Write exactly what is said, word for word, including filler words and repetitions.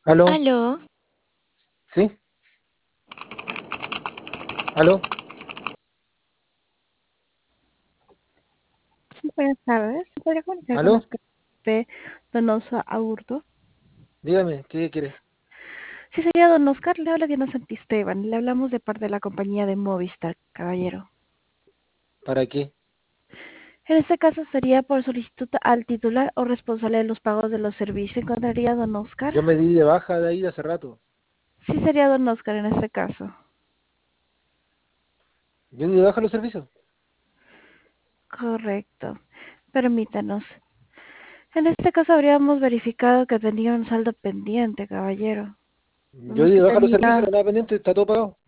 ¿Aló? Aló, ¿Sí? ¿Aló? sí, buenas tardes. ¿Se podría comunicar con ¿Aló? usted, Donoso Aburto? Dígame, ¿qué quiere? Sí, sería Don Oscar, le habla Diana Santisteban. Le hablamos de parte de la compañía de Movistar, caballero. ¿Para qué? En este caso sería por solicitud al titular o responsable de los pagos de los servicios. ¿Encontraría Don Oscar? Yo me di de baja de ahí hace rato. Sí, sería Don Oscar en este caso. Yo di de baja los servicios. Correcto. Permítanos. En este caso habríamos verificado que tenía un saldo pendiente, caballero. Yo Vemos di que de baja los servicios, no tenía... hay nada pendiente, está todo pagado.